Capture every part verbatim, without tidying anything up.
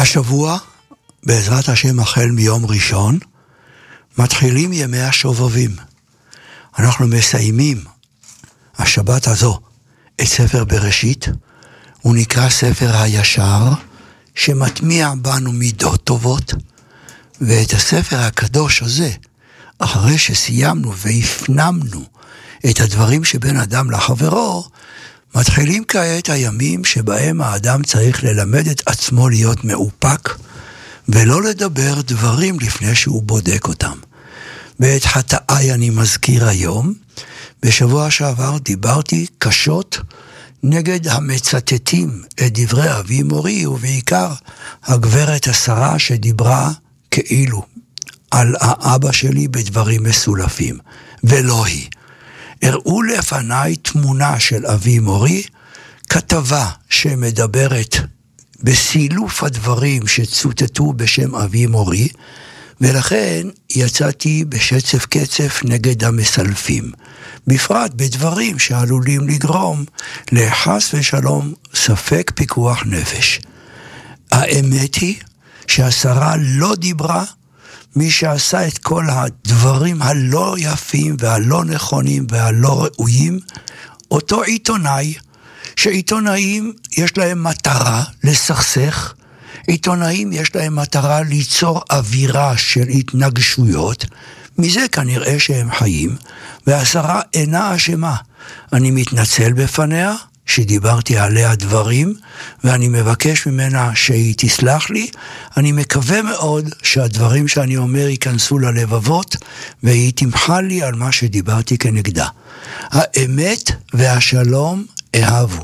השבוע, בעזרת השם החל מיום ראשון, מתחילים ימי השובבים. אנחנו מסיימים השבת הזו את ספר בראשית, הוא נקרא ספר הישר, שמטמיע בנו מידות טובות, ואת הספר הקדוש הזה, אחרי שסיימנו והפנמנו את הדברים שבין אדם לחברו, מתחילים כעת הימים שבהם האדם צריך ללמד את עצמו להיות מאופק, ולא לדבר דברים לפני שהוא בודק אותם. ואת חטאי אני מזכיר היום, בשבוע שעבר דיברתי קשות נגד המצטטים את דברי אבי מורי, ובעיקר הגברת השרה שדיברה כאילו על האבא שלי בדברים מסולפים, ולא היא. הראו לפניי תמונה של אבי מורי, כתבה שמדברת בסילוף הדברים שצוטטו בשם אבי מורי, ולכן יצאתי בשצף קצף נגד המסלפים, בפרט בדברים שעלולים לגרום לחס ושלום ספק פיקוח נפש. האמת היא שהשרה לא דיברה, מי שעשה את כל הדברים הלא יפים והלא נכונים והלא ראויים, אותו עיתונאי, שעיתונאים יש להם מטרה לסכסך, עיתונאים יש להם מטרה ליצור אווירה של התנגשויות, מזה כנראה שהם חיים, והשרה אינה אשמה. אני מתנצל בפניה שדיברתי עליה דברים, ואני מבקש ממנה שהיא תסלח לי. אני מקווה מאוד שהדברים שאני אומר ייכנסו ללבבות, והיא תמחה לי על מה שדיברתי כנגדה. האמת והשלום אהבו.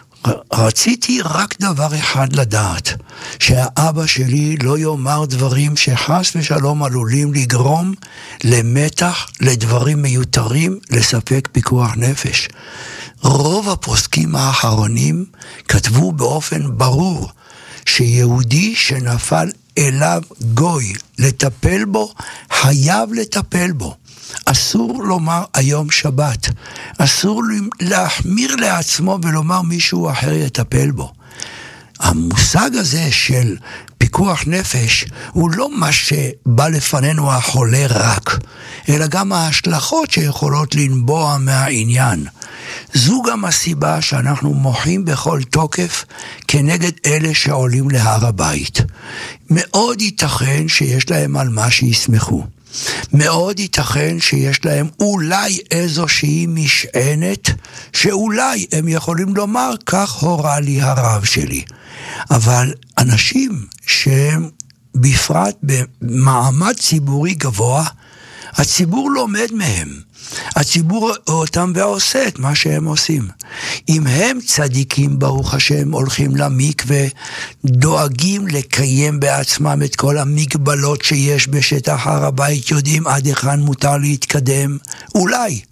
רציתי רק דבר אחד לדעת, שהאבא שלי לא יאמר דברים שחס ושלום עלולים לגרום למתח, לדברים מיותרים, לספק פיקוח נפש. רוב הפוסקים האחרונים כתבו באופן ברור שיהודי שנפל אליו גוי לטפל בו, חייב לטפל בו. אסור לומר היום שבת, אסור להחמיר לעצמו ולומר מישהו אחר יטפל בו. המושג הזה של פיקוח נפש הוא לא מה שבא לפנינו החולה רק, אלא גם ההשלכות שיכולות לנבוע מהעניין. זו גם הסיבה שאנחנו מוחים בכל תוקף כנגד אלה שעולים להר הבית. מאוד ייתכן שיש להם על מה שישמחו. מאוד ייתכן שיש להם אולי איזושהי משענת, שאולי הם יכולים לומר, כך הורה לי הרב שלי. אבל אנשים שהם בפרט במעמד ציבורי גבוה, הציבור לומד מהם. הציבור רואה אותם ועושה את מה שהם עושים. אם הם צדיקים ברוך השם, הולכים למקווה, דואגים לקיים בעצמם את כל המגבלות שיש בשטח הר הבית, יודעים עד היכן מותר להתקדם, אולי.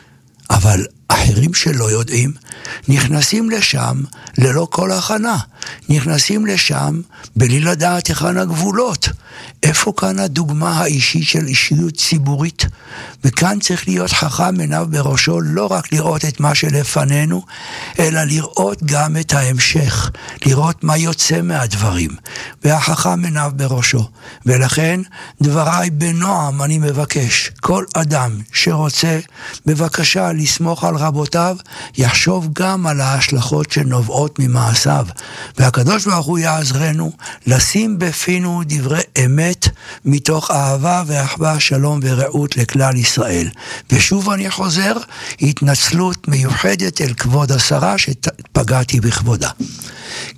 אבל אחרים שלא יודעים, נכנסים לשם ללא כל הכנה. נכנסים לשם בלי לדעת היכן הגבולות. איפה כאן הדוגמה האישית של אישיות ציבורית? וכאן צריך להיות חכם עיניו בראשו, לא רק לראות את מה שלפנינו, אלא לראות גם את ההמשך, לראות מה יוצא מהדברים, והחכם עיניו בראשו. ולכן דבריי בנועם אני מבקש, כל אדם שרוצה בבקשה לסמוך על רבותיו, יחשוב גם על ההשלכות שנובעות ממעשיו, והקדוש ברוך הוא יעזרנו לשים בפינו דברי אמת מתוך אהבה ואחווה, שלום ורעות לכלל ישראל. ושוב אני חוזר, התנצלות מיוחדת אל כבוד השרה שפגעתי בכבודה.